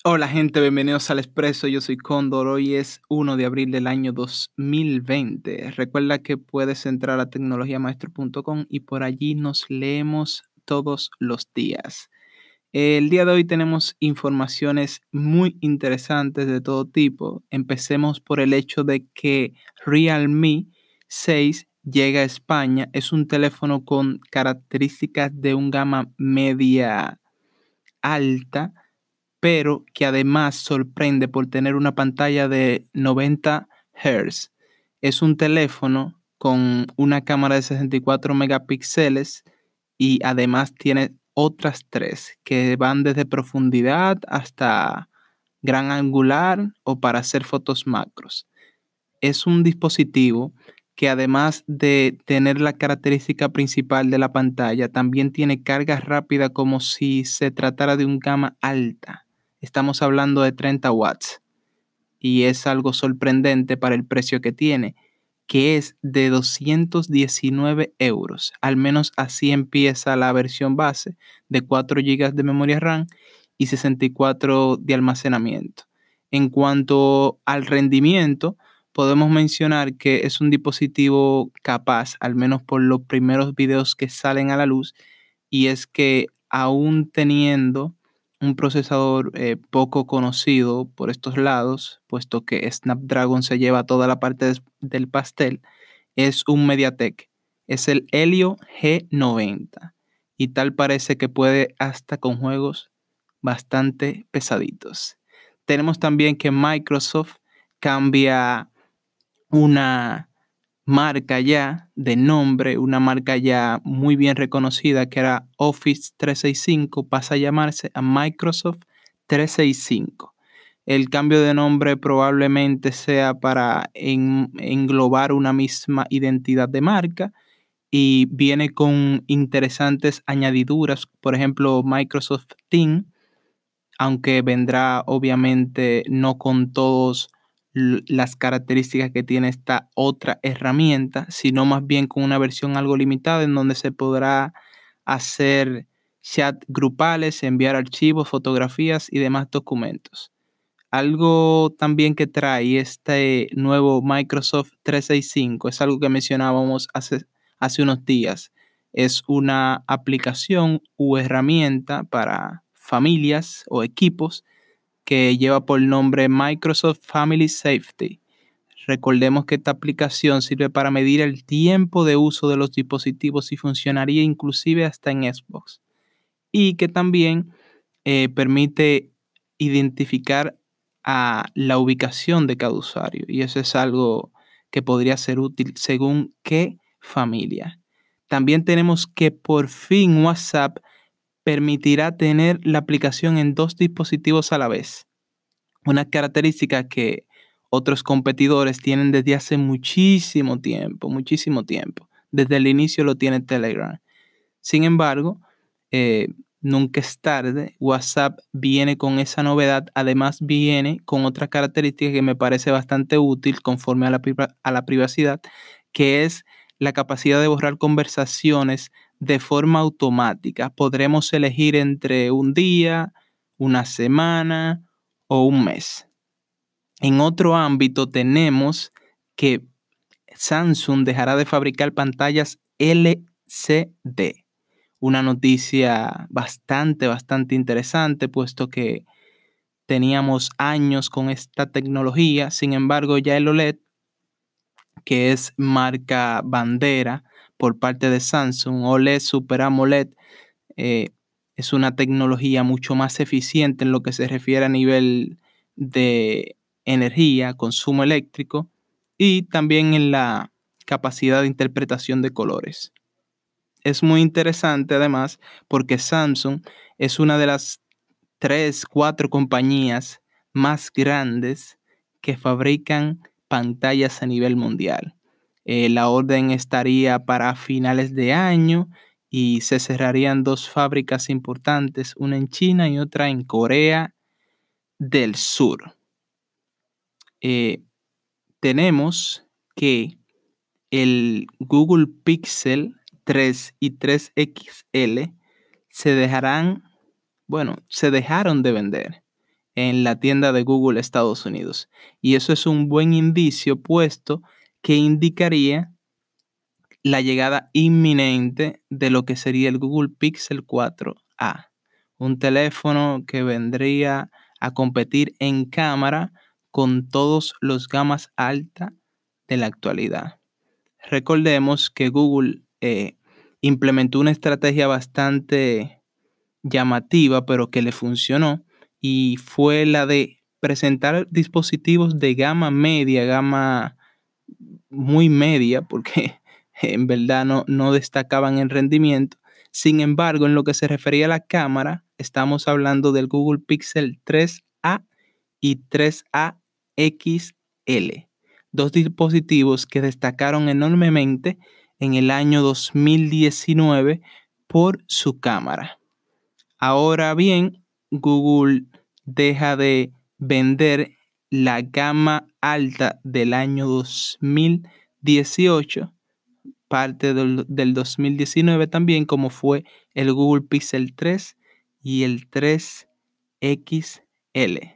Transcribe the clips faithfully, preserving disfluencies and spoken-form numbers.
Hola gente, bienvenidos al Expreso. Yo soy Cóndor. Hoy es uno de abril del año dos mil veinte. Recuerda que puedes entrar a tecnologiamaestro punto com y por allí nos leemos todos los días. El día de hoy tenemos informaciones muy interesantes de todo tipo. Empecemos por el hecho de que Realme seis llega a España. Es un teléfono con características de un gama media alta, pero que además sorprende por tener una pantalla de noventa hertz. Es un teléfono con una cámara de sesenta y cuatro megapíxeles y además tiene otras tres que van desde profundidad hasta gran angular o para hacer fotos macros. Es un dispositivo que además de tener la característica principal de la pantalla, también tiene carga rápida como si se tratara de un gama alta. Estamos hablando de treinta watts y es algo sorprendente para el precio que tiene, que es de doscientos diecinueve euros. Al menos así empieza la versión base de cuatro gigas de memoria RAM y sesenta y cuatro de almacenamiento. En cuanto al rendimiento, podemos mencionar que es un dispositivo capaz, al menos por los primeros videos que salen a la luz, y es que aún teniendo un procesador eh, poco conocido por estos lados, puesto que Snapdragon se lleva toda la parte des- del pastel, es un MediaTek. Es el Helio G noventa y tal parece que puede hasta con juegos bastante pesaditos. Tenemos también que Microsoft cambia una marca ya de nombre, una marca ya muy bien reconocida que era Office trescientos sesenta y cinco, pasa a llamarse a Microsoft trescientos sesenta y cinco. El cambio de nombre probablemente sea para en- englobar una misma identidad de marca y viene con interesantes añadiduras, por ejemplo, Microsoft Teams, aunque vendrá obviamente no con todas las características que tiene esta otra herramienta, sino más bien con una versión algo limitada en donde se podrá hacer chat grupales, enviar archivos, fotografías y demás documentos. Algo también que trae este nuevo Microsoft trescientos sesenta y cinco es algo que mencionábamos hace, hace unos días. Es una aplicación u herramienta para familias o equipos que lleva por nombre Microsoft Family Safety. Recordemos que esta aplicación sirve para medir el tiempo de uso de los dispositivos y funcionaría inclusive hasta en Xbox. Y que también eh, permite identificar a la ubicación de cada usuario. Y eso es algo que podría ser útil según qué familia. También tenemos que por fin WhatsApp permitirá tener la aplicación en dos dispositivos a la vez. Una característica que otros competidores tienen desde hace muchísimo tiempo, muchísimo tiempo. Desde el inicio lo tiene Telegram. Sin embargo, eh, nunca es tarde. WhatsApp viene con esa novedad. Además, viene con otra característica que me parece bastante útil conforme a la, priva- a la privacidad, que es la capacidad de borrar conversaciones de forma automática. Podremos elegir entre un día, una semana o un mes. En otro ámbito tenemos que Samsung dejará de fabricar pantallas L C D. Una noticia bastante, bastante interesante, puesto que teníamos años con esta tecnología. Sin embargo, ya el O L E D, que es marca bandera por parte de Samsung, O L E D, Super AMOLED, eh, es una tecnología mucho más eficiente en lo que se refiere a nivel de energía, consumo eléctrico y también en la capacidad de interpretación de colores. Es muy interesante además porque Samsung es una de las tres, cuatro compañías más grandes que fabrican pantallas a nivel mundial. Eh, la orden estaría para finales de año y se cerrarían dos fábricas importantes, una en China y otra en Corea del Sur. Eh, tenemos que el Google Pixel tres y tres X L se dejarán, bueno, se dejaron de vender. en la tienda de Google Estados Unidos. Y eso es un buen indicio, puesto que indicaría la llegada inminente de lo que sería el Google Pixel cuatro a, un teléfono que vendría a competir en cámara con todos los gamas alta de la actualidad. Recordemos que Google eh, implementó una estrategia bastante llamativa, pero que le funcionó, y fue la de presentar dispositivos de gama media, gama muy media, porque en verdad no, no destacaban en rendimiento. Sin embargo, en lo que se refería a la cámara, estamos hablando del Google Pixel tres a y tres a X L, dos dispositivos que destacaron enormemente en el año dos mil diecinueve por su cámara. Ahora bien, Google deja de vender la gama alta del año dos mil dieciocho, parte del, del dos mil diecinueve también, como fue el Google Pixel tres y el tres X L.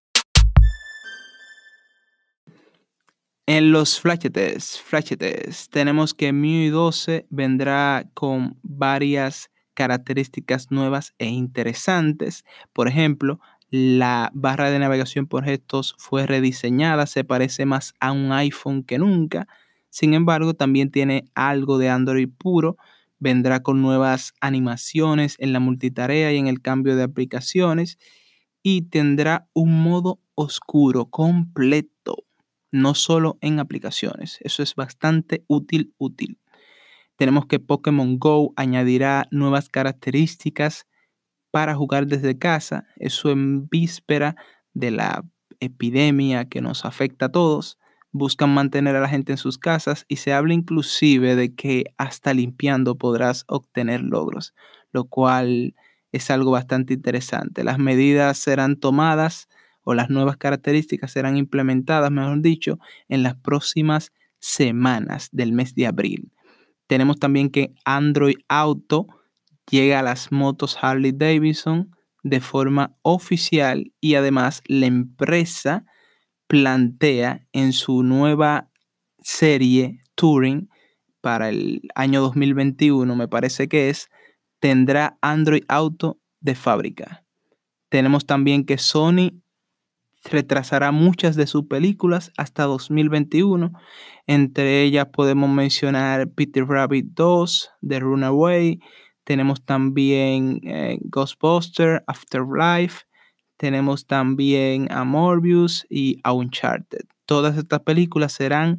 En los flashetes, flashetes, tenemos que M I U I doce vendrá con varias características nuevas e interesantes. Por ejemplo, la barra de navegación por gestos fue rediseñada, se parece más a un iPhone que nunca. Sin embargo, también tiene algo de Android puro. Vendrá con nuevas animaciones en la multitarea y en el cambio de aplicaciones. Y tendrá un modo oscuro completo, no solo en aplicaciones. Eso es bastante útil, útil. Tenemos que Pokémon Go añadirá nuevas características para jugar desde casa. Eso en víspera de la epidemia que nos afecta a todos. Buscan mantener a la gente en sus casas y se habla inclusive de que hasta limpiando podrás obtener logros, lo cual es algo bastante interesante. Las medidas serán tomadas, o las nuevas características serán implementadas, mejor dicho, en las próximas semanas del mes de abril. Tenemos también que Android Auto llega a las motos Harley Davidson de forma oficial, y además la empresa plantea en su nueva serie Touring para el año dos mil veintiuno, me parece que es, tendrá Android Auto de fábrica. Tenemos también que Sony retrasará muchas de sus películas hasta dos mil veintiuno. Entre ellas podemos mencionar Peter Rabbit dos, The Runaway. Tenemos también eh, Ghostbusters, Afterlife. Tenemos también a Morbius y a Uncharted. Todas estas películas serán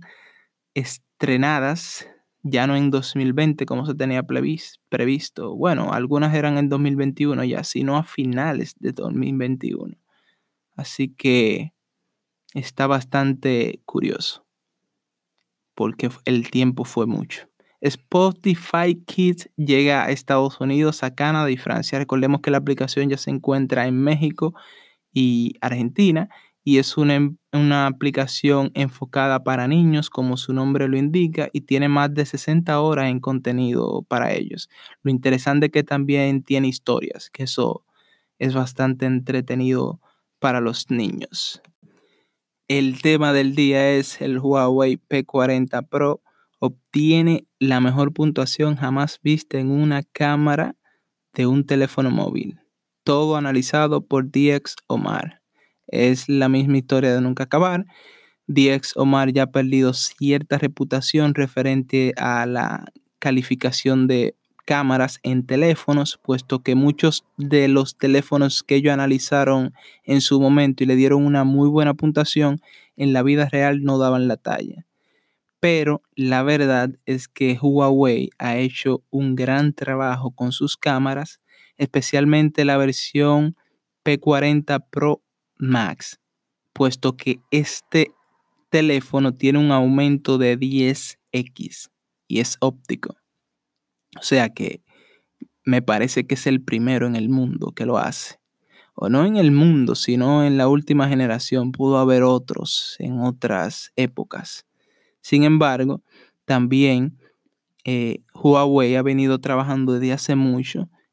estrenadas ya no en dos mil veinte como se tenía previsto. Bueno, algunas eran en dos mil veintiuno ya, sino a finales de dos mil veintiuno. Así que está bastante curioso, porque el tiempo fue mucho. Spotify Kids llega a Estados Unidos, a Canadá y Francia. Recordemos que la aplicación ya se encuentra en México y Argentina, y es una, una aplicación enfocada para niños, como su nombre lo indica, y tiene más de sesenta horas en contenido para ellos. Lo interesante es que también tiene historias, que eso es bastante entretenido para los niños. El tema del día es el Huawei P cuarenta Pro. Obtiene la mejor puntuación jamás vista en una cámara de un teléfono móvil. Todo analizado por D X Omar. Es la misma historia de nunca acabar. D X Omar ya ha perdido cierta reputación referente a la calificación de cámaras en teléfonos, puesto que muchos de los teléfonos que ellos analizaron en su momento y le dieron una muy buena puntuación, en la vida real no daban la talla. Pero la verdad es que Huawei ha hecho un gran trabajo con sus cámaras, especialmente la versión P cuarenta Pro Max, puesto que este teléfono tiene un aumento de diez equis y es óptico. O sea que me parece que es el primero en el mundo que lo hace. O no en el mundo, sino en la última generación. Pudo haber otros en otras épocas. Sin embargo, también eh, Huawei ha venido trabajando desde hace mucho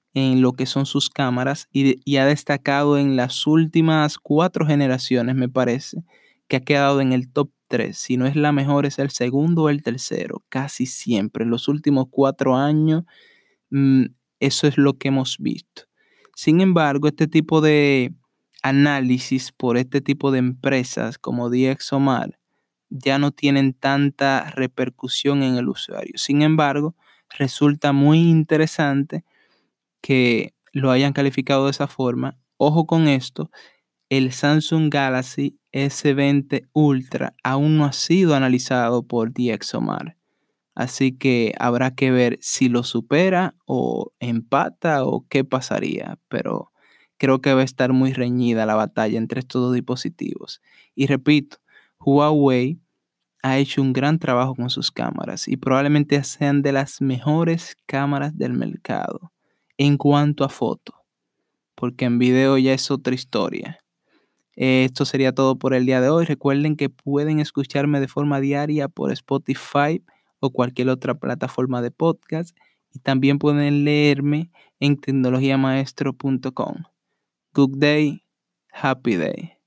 en lo que son sus cámaras y, y ha destacado en las últimas cuatro generaciones, me parece, que ha quedado en el top tres. Si no es la mejor, es el segundo o el tercero, casi siempre. En los últimos cuatro años, mm, eso es lo que hemos visto. Sin embargo, este tipo de análisis por este tipo de empresas como DxOMark ya no tienen tanta repercusión en el usuario. Sin embargo, resulta muy interesante que lo hayan calificado de esa forma. Ojo con esto, el Samsung Galaxy S veinte Ultra aún no ha sido analizado por DxOMark. Así que habrá que ver si lo supera o empata o qué pasaría. Pero creo que va a estar muy reñida la batalla entre estos dos dispositivos. Y repito, Huawei ha hecho un gran trabajo con sus cámaras y probablemente sean de las mejores cámaras del mercado en cuanto a foto, porque en video ya es otra historia. Eh, Esto sería todo por el día de hoy. Recuerden que pueden escucharme de forma diaria por Spotify o cualquier otra plataforma de podcast y también pueden leerme en tecnologiamaestro punto com. Good day, happy day.